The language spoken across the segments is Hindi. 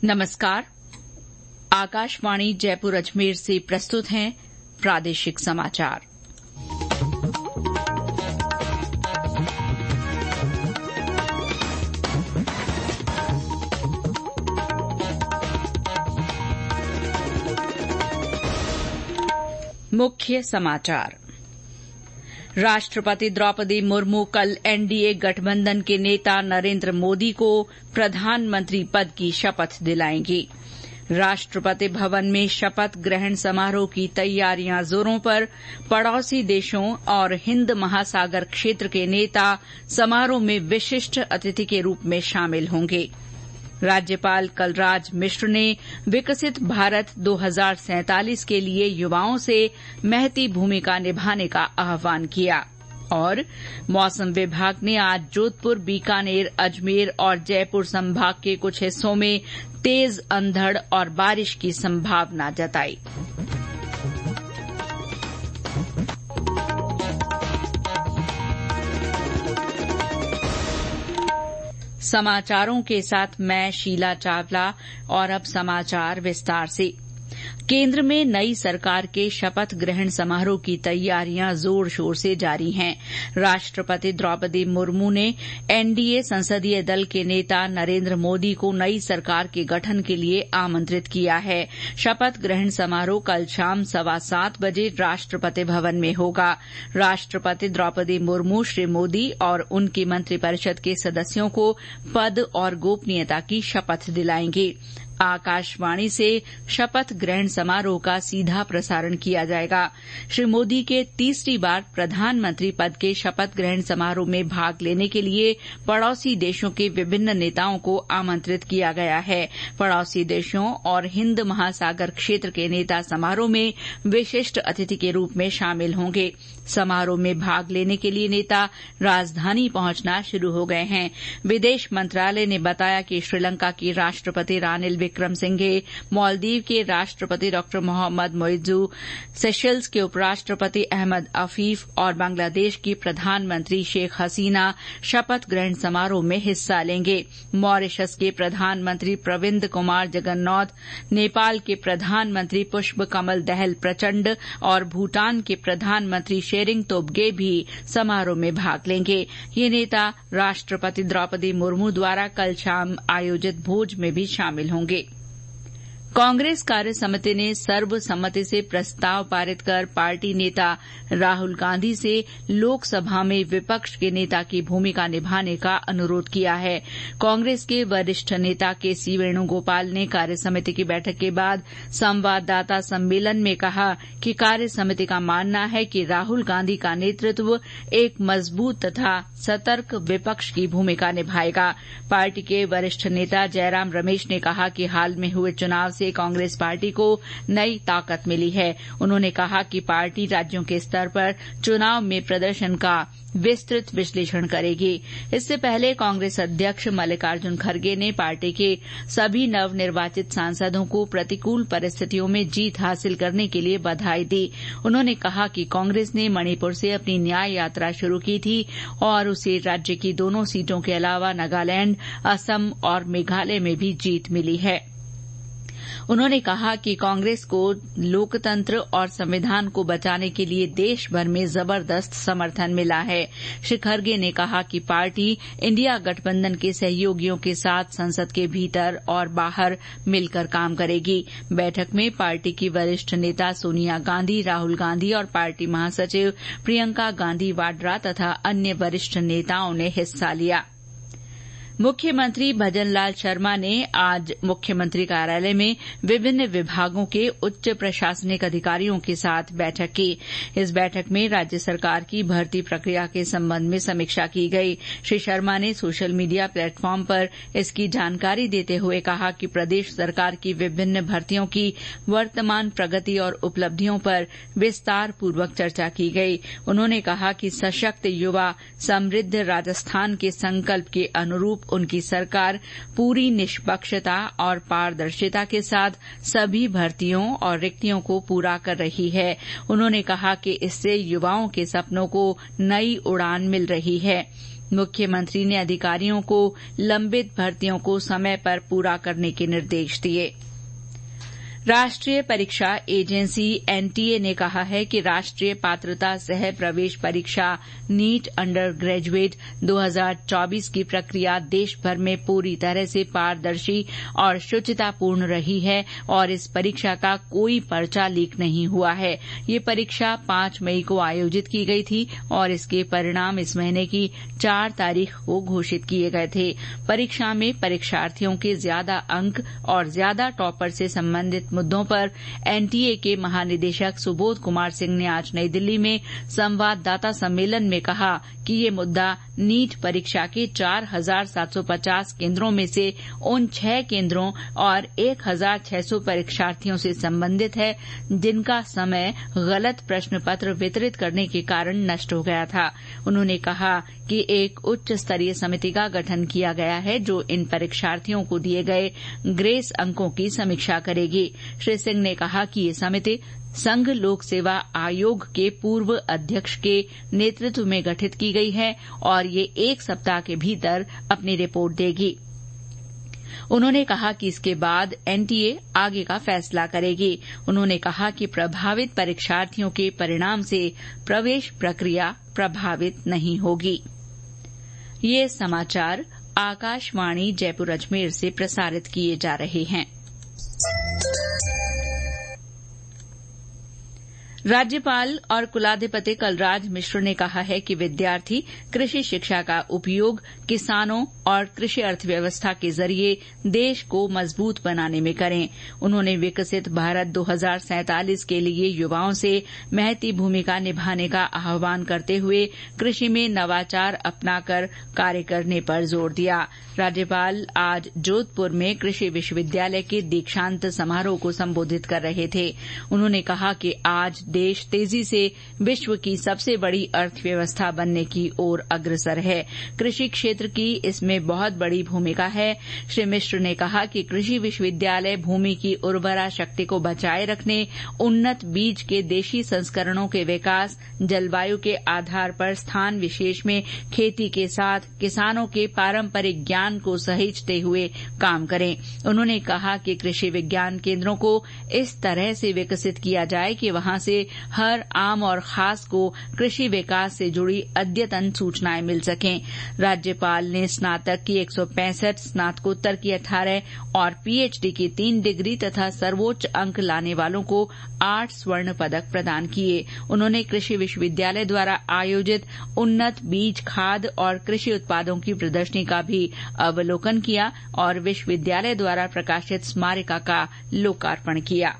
नमस्कार। आकाशवाणी जयपुर अजमेर से प्रस्तुत हैं प्रादेशिक समाचार। मुख्य समाचार। राष्ट्रपति द्रौपदी मुर्मू कल एनडीए गठबंधन के नेता नरेंद्र मोदी को प्रधानमंत्री पद की शपथ दिलाएंगी। राष्ट्रपति भवन में शपथ ग्रहण समारोह की तैयारियां जोरों पर। पड़ोसी देशों और हिंद महासागर क्षेत्र के नेता समारोह में विशिष्ट अतिथि के रूप में शामिल होंगे। राज्यपाल कलराज मिश्र ने विकसित भारत 2047 के लिए युवाओं से महती भूमिका निभाने का आह्वान किया। और मौसम विभाग ने आज जोधपुर, बीकानेर, अजमेर और जयपुर संभाग के कुछ हिस्सों में तेज अंधड़ और बारिश की संभावना जताई। समाचारों के साथ मैं शीला चावला। और अब समाचार विस्तार से। केंद्र में नई सरकार के शपथ ग्रहण समारोह की तैयारियां जोर शोर से जारी हैं। राष्ट्रपति द्रौपदी मुर्मू ने एनडीए संसदीय दल के नेता नरेंद्र मोदी को नई सरकार के गठन के लिए आमंत्रित किया है। शपथ ग्रहण समारोह कल शाम 7:15 बजे राष्ट्रपति भवन में होगा। राष्ट्रपति द्रौपदी मुर्मू श्री मोदी और उनकी मंत्रिपरिषद के सदस्यों को पद और गोपनीयता की शपथ दिलाएंगे। आकाशवाणी से शपथ ग्रहण समारोह का सीधा प्रसारण किया जाएगा। श्री मोदी के तीसरी बार प्रधानमंत्री पद के शपथ ग्रहण समारोह में भाग लेने के लिए पड़ोसी देशों के विभिन्न नेताओं को आमंत्रित किया गया है। पड़ोसी देशों और हिंद महासागर क्षेत्र के नेता समारोह में विशिष्ट अतिथि के रूप में शामिल होंगे। समारोह में भाग लेने के लिए नेता राजधानी पहुंचना शुरू हो गए हैं। विदेश मंत्रालय ने बताया कि श्रीलंका की राष्ट्रपति रानिल विक्रमसिंघे, मालदीव के राष्ट्रपति डॉ मोहम्मद मोइजू, सेशेल्स के उपराष्ट्रपति अहमद अफीफ और बांग्लादेश की प्रधानमंत्री शेख हसीना शपथ ग्रहण समारोह में हिस्सा लेंगे। मॉरिशस के प्रधानमंत्री प्रविंद कुमार जगन्नाथ, नेपाल के प्रधानमंत्री पुष्प कमल दहल प्रचंड और भूटान के प्रधानमंत्री शेरिंग तोब्गे भी समारोह में भाग लेंगे। ये नेता राष्ट्रपति द्रौपदी मुर्मू द्वारा कल शाम आयोजित भोज में भी शामिल होंगे। कांग्रेस कार्य समिति ने सर्वसम्मति से प्रस्ताव पारित कर पार्टी नेता राहुल गांधी से लोकसभा में विपक्ष के नेता की भूमिका निभाने का अनुरोध किया है। कांग्रेस के वरिष्ठ नेता के सी वेणुगोपाल ने कार्य समिति की बैठक के बाद संवाददाता सम्मेलन में कहा कि कार्य समिति का मानना है कि राहुल गांधी का नेतृत्व एक मजबूत तथा सतर्क विपक्ष की भूमिका निभाएगा। पार्टी के वरिष्ठ नेता जयराम रमेश ने कहा कि हाल में हुए चुनाव से कांग्रेस पार्टी को नई ताकत मिली है। उन्होंने कहा कि पार्टी राज्यों के स्तर पर चुनाव में प्रदर्शन का विस्तृत विश्लेषण करेगी। इससे पहले कांग्रेस अध्यक्ष मल्लिकार्जुन खड़गे ने पार्टी के सभी नवनिर्वाचित सांसदों को प्रतिकूल परिस्थितियों में जीत हासिल करने के लिए बधाई दी। उन्होंने कहा कि कांग्रेस ने मणिपुर से अपनी न्याय यात्रा शुरू की थी और उसे राज्य की दोनों सीटों के अलावा नागालैंड, असम और मेघालय में भी जीत मिली है। उन्होंने कहा कि कांग्रेस को लोकतंत्र और संविधान को बचाने के लिए देश भर में जबरदस्त समर्थन मिला है। श्री खड़गे ने कहा कि पार्टी इंडिया गठबंधन के सहयोगियों के साथ संसद के भीतर और बाहर मिलकर काम करेगी। बैठक में पार्टी की वरिष्ठ नेता सोनिया गांधी, राहुल गांधी और पार्टी महासचिव प्रियंका गांधी वाड्रा तथा अन्य वरिष्ठ नेताओं ने हिस्सा लिया। मुख्यमंत्री भजनलाल शर्मा ने आज मुख्यमंत्री कार्यालय में विभिन्न विभागों के उच्च प्रशासनिक अधिकारियों के साथ बैठक की। इस बैठक में राज्य सरकार की भर्ती प्रक्रिया के संबंध में समीक्षा की गई। श्री शर्मा ने सोशल मीडिया प्लेटफॉर्म पर इसकी जानकारी देते हुए कहा कि प्रदेश सरकार की विभिन्न भर्तियों की वर्तमान प्रगति और उपलब्धियों पर विस्तार पूर्वक चर्चा की गई। उन्होंने कहा कि सशक्त युवा समृद्ध राजस्थान के संकल्प के अनुरूप उनकी सरकार पूरी निष्पक्षता और पारदर्शिता के साथ सभी भर्तियों और रिक्तियों को पूरा कर रही है। उन्होंने कहा कि इससे युवाओं के सपनों को नई उड़ान मिल रही है। मुख्यमंत्री ने अधिकारियों को लंबित भर्तियों को समय पर पूरा करने के निर्देश दिए। राष्ट्रीय परीक्षा एजेंसी एनटीए ने कहा है कि राष्ट्रीय पात्रता सह प्रवेश परीक्षा नीट अंडर ग्रेजुएट 2024 की प्रक्रिया देश भर में पूरी तरह से पारदर्शी और शुचितापूर्ण रही है और इस परीक्षा का कोई पर्चा लीक नहीं हुआ है। ये परीक्षा 5 मई को आयोजित की गई थी और इसके परिणाम इस महीने की 4 तारीख को घोषित किए गए थे। परीक्षा में परीक्षार्थियों के ज्यादा अंक और ज्यादा टॉपर से संबंधित मुद्दों पर एनटीए के महानिदेशक सुबोध कुमार सिंह ने आज नई दिल्ली में संवाददाता सम्मेलन में कहा कि ये मुद्दा नीट परीक्षा के 4,750 केन्द्रों में से उन 6 केन्द्रों और 1,600 परीक्षार्थियों से संबंधित है जिनका समय गलत प्रश्न पत्र वितरित करने के कारण नष्ट हो गया था। उन्होंने कहा कि एक उच्च स्तरीय समिति का गठन किया गया है जो इन परीक्षार्थियों को दिए गए ग्रेस अंकों की समीक्षा करेगी। श्री सिंह ने कहा कि ये समिति संघ लोक सेवा आयोग के पूर्व अध्यक्ष के नेतृत्व में गठित की गई है और ये 1 सप्ताह के भीतर अपनी रिपोर्ट देगी। उन्होंने कहा कि इसके बाद एनटीए आगे का फैसला करेगी। उन्होंने कहा कि प्रभावित परीक्षार्थियों के परिणाम से प्रवेश प्रक्रिया प्रभावित नहीं होगी। ये समाचार आकाशवाणी जयपुर अजमेर से प्रसारित किए जा रहे हैं। राज्यपाल और कुलाधिपति कलराज मिश्र ने कहा है कि विद्यार्थी कृषि शिक्षा का उपयोग किसानों और कृषि अर्थव्यवस्था के जरिए देश को मजबूत बनाने में करें। उन्होंने विकसित भारत 2047 के लिए युवाओं से महती भूमिका निभाने का आह्वान करते हुए कृषि में नवाचार अपनाकर कार्य करने पर जोर दिया। राज्यपाल आज जोधपुर में कृषि विश्वविद्यालय के दीक्षांत समारोह को संबोधित कर रहे थे। उन्होंने कहा कि आज देश तेजी से विश्व की सबसे बड़ी अर्थव्यवस्था बनने की ओर अग्रसर है। कृषि क्षेत्र की इसमें बहुत बड़ी भूमिका है। श्री मिश्र ने कहा कि कृषि विश्वविद्यालय भूमि की उर्वरा शक्ति को बचाए रखने, उन्नत बीज के देशी संस्करणों के विकास, जलवायु के आधार पर स्थान विशेष में खेती के साथ किसानों के पारंपरिक ज्ञान को सहेजते हुए काम करें। उन्होंने कहा कि कृषि विज्ञान केन्द्रों को इस तरह से विकसित किया जाए कि वहां से हर आम और खास को कृषि विकास से जुड़ी अद्यतन सूचनाएं मिल सकें। राज्यपाल ने स्नातक की 165, स्नातकोत्तर की 18 और पीएचडी की 3 डिग्री तथा सर्वोच्च अंक लाने वालों को 8 स्वर्ण पदक प्रदान किए। उन्होंने कृषि विश्वविद्यालय द्वारा आयोजित उन्नत बीज, खाद और कृषि उत्पादों की प्रदर्शनी का भी अवलोकन किया और विश्वविद्यालय द्वारा प्रकाशित स्मारिका का लोकार्पण किया।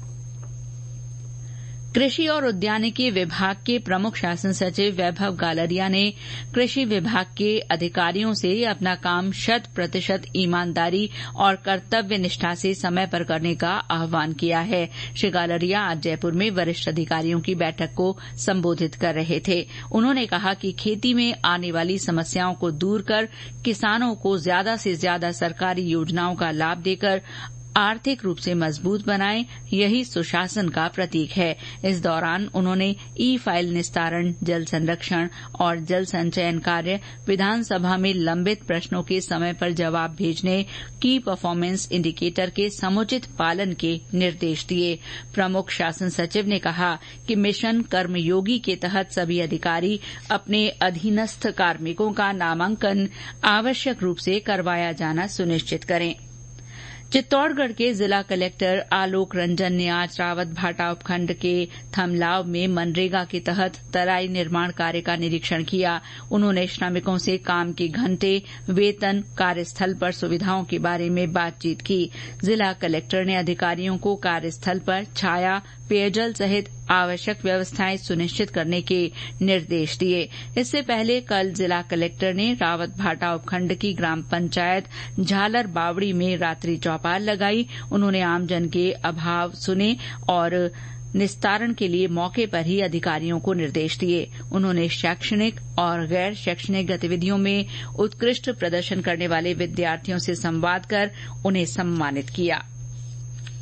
कृषि और उद्यानिकी विभाग के प्रमुख शासन सचिव वैभव गालरिया ने कृषि विभाग के अधिकारियों से अपना काम 100% ईमानदारी और कर्तव्य निष्ठा से समय पर करने का आह्वान किया है। श्री गालरिया आज जयपुर में वरिष्ठ अधिकारियों की बैठक को संबोधित कर रहे थे। उन्होंने कहा कि खेती में आने वाली समस्याओं को दूर कर किसानों को ज्यादा से ज्यादा सरकारी योजनाओं का लाभ देकर आर्थिक रूप से मजबूत बनाएं, यही सुशासन का प्रतीक है। इस दौरान उन्होंने ई फाइल निस्तारण, जल संरक्षण और जल संचयन कार्य, विधानसभा में लंबित प्रश्नों के समय पर जवाब भेजने, की परफॉर्मेंस इंडिकेटर के समुचित पालन के निर्देश दिए। प्रमुख शासन सचिव ने कहा कि मिशन कर्मयोगी के तहत सभी अधिकारी अपने अधीनस्थ कार्मिकों का नामांकन आवश्यक रूप से करवाया जाना सुनिश्चित करें। चित्तौड़गढ़ के जिला कलेक्टर आलोक रंजन ने आज रावतभाटा उपखंड के थमलाव में मनरेगा के तहत तराई निर्माण कार्य का निरीक्षण किया। उन्होंने श्रमिकों से काम के घंटे, वेतन, कार्यस्थल पर सुविधाओं के बारे में बातचीत की। जिला कलेक्टर ने अधिकारियों को कार्यस्थल पर छाया, पेयजल सहित आवश्यक व्यवस्थाएं सुनिश्चित करने के निर्देश दिए। इससे पहले कल जिला कलेक्टर ने रावतभाटा उपखंड की ग्राम पंचायत झालर बावड़ी में रात्रि चौपाल लगाई। उन्होंने आमजन के अभाव सुने और निस्तारण के लिए मौके पर ही अधिकारियों को निर्देश दिए। उन्होंने शैक्षणिक और गैर शैक्षणिक गतिविधियों में उत्कृष्ट प्रदर्शन करने वाले विद्यार्थियों से संवाद कर उन्हें सम्मानित किया।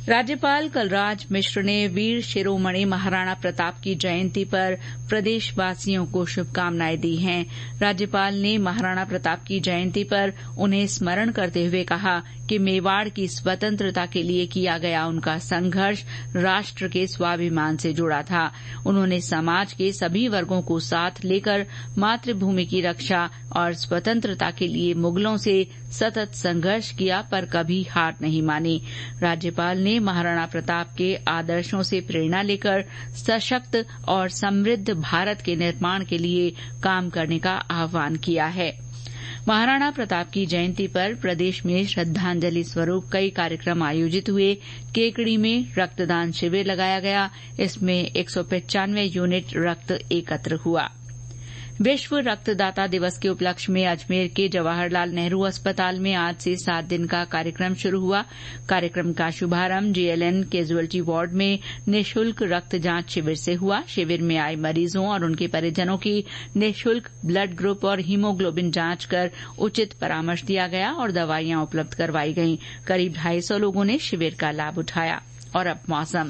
राज्यपाल कलराज मिश्र ने वीर शिरोमणि महाराणा प्रताप की जयंती पर प्रदेशवासियों को शुभकामनाएं दी हैं। राज्यपाल ने महाराणा प्रताप की जयंती पर उन्हें स्मरण करते हुए कहा कि मेवाड़ की स्वतंत्रता के लिए किया गया उनका संघर्ष राष्ट्र के स्वाभिमान से जुड़ा था। उन्होंने समाज के सभी वर्गों को साथ लेकर मातृभूमि की रक्षा और स्वतंत्रता के लिए मुगलों से सतत संघर्ष किया, पर कभी हार नहीं मानी। राज्यपाल ने महाराणा प्रताप के आदर्शों से प्रेरणा लेकर सशक्त और समृद्ध भारत के निर्माण के लिए काम करने का आह्वान किया है। महाराणा प्रताप की जयंती पर प्रदेश में श्रद्धांजलि स्वरूप कई कार्यक्रम आयोजित हुए। केकड़ी में रक्तदान शिविर लगाया गया। इसमें 195 यूनिट रक्त एकत्र हुआ। विश्व रक्तदाता दिवस के उपलक्ष्य में अजमेर के जवाहरलाल नेहरू अस्पताल में आज से 7 दिन का कार्यक्रम शुरू हुआ। कार्यक्रम का शुभारंभ जीएलएन कैजुअल्टी वार्ड में निःशुल्क रक्त जांच शिविर से हुआ। शिविर में आए मरीजों और उनके परिजनों की निःशुल्क ब्लड ग्रुप और हीमोग्लोबिन जांच कर उचित परामर्श दिया गया और दवाइयां उपलब्ध करवाई गईं। करीब 250 लोगों ने शिविर का लाभ उठाया। और अब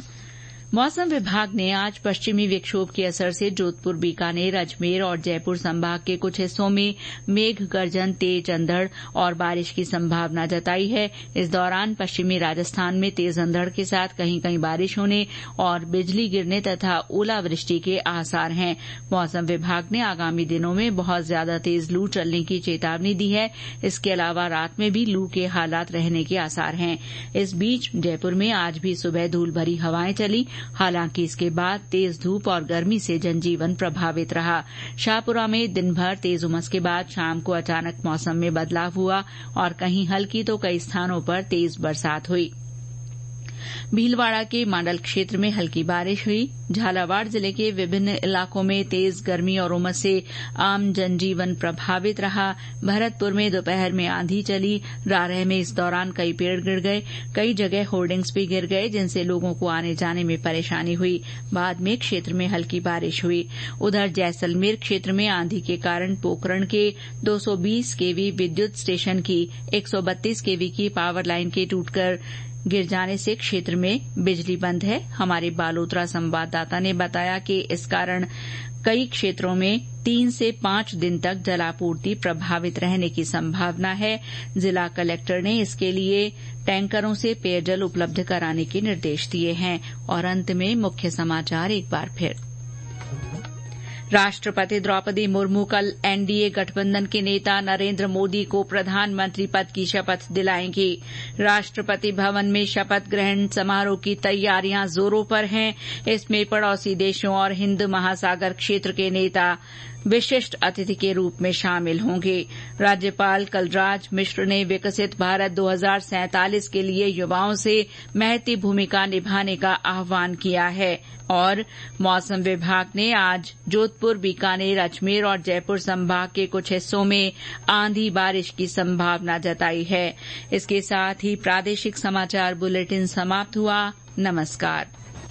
मौसम विभाग ने आज पश्चिमी विक्षोभ के असर से जोधपुर, बीकानेर, अजमेर और जयपुर संभाग के कुछ हिस्सों में मेघ गर्जन, तेज अंधड़ और बारिश की संभावना जताई है। इस दौरान पश्चिमी राजस्थान में तेज अंधड़ के साथ कहीं कहीं बारिश होने और बिजली गिरने तथा ओलावृष्टि के आसार हैं। मौसम विभाग ने आगामी दिनों में बहुत ज्यादा तेज लू चलने की चेतावनी दी है। इसके अलावा रात में भी लू के हालात रहने के आसार हैं। इस बीच जयपुर में आज भी सुबह धूल भरी हवाएं चली। हालांकि इसके बाद तेज धूप और गर्मी से जनजीवन प्रभावित रहा। शाहपुरा में दिन भर तेज उमस के बाद शाम को अचानक मौसम में बदलाव हुआ और कहीं हल्की तो कई स्थानों पर तेज बरसात हुई। भीलवाड़ा के मांडल क्षेत्र में हल्की बारिश हुई। झालावाड़ जिले के विभिन्न इलाकों में तेज गर्मी और उमस से आम जनजीवन प्रभावित रहा। भरतपुर में दोपहर में आंधी चली। रारह में इस दौरान कई पेड़ गिर गए। कई जगह होर्डिंग्स भी गिर गए, जिनसे लोगों को आने जाने में परेशानी हुई। बाद में क्षेत्र में हल्की बारिश हुई। उधर जैसलमेर क्षेत्र में आंधी के कारण पोखरण के 220 केवी विद्युत स्टेशन की 132 केवी की पावर लाइन के टूटकर गिर जाने से क्षेत्र में बिजली बंद है। हमारे बालोतरा संवाददाता ने बताया कि इस कारण कई क्षेत्रों में 3 से 5 दिन तक जलापूर्ति प्रभावित रहने की संभावना है। जिला कलेक्टर ने इसके लिए टैंकरों से पेयजल उपलब्ध कराने के निर्देश दिए हैं। और अंत में मुख्य समाचार एक बार फिर। राष्ट्रपति द्रौपदी मुर्मू कल एनडीए गठबंधन के नेता नरेंद्र मोदी को प्रधानमंत्री पद की शपथ दिलाएंगी। राष्ट्रपति भवन में शपथ ग्रहण समारोह की तैयारियां जोरों पर हैं। इसमें पड़ोसी देशों और हिंद महासागर क्षेत्र के नेता विशिष्ट अतिथि के रूप में शामिल होंगे। राज्यपाल कलराज मिश्र ने विकसित भारत 2047 के लिए युवाओं से महती भूमिका निभाने का आह्वान किया है। और मौसम विभाग ने आज जोधपुर, बीकानेर, अजमेर और जयपुर संभाग के कुछ हिस्सों में आंधी बारिश की संभावना जताई है। इसके साथ ही प्रादेशिक समाचार बुलेटिन समाप्त हुआ। नमस्कार।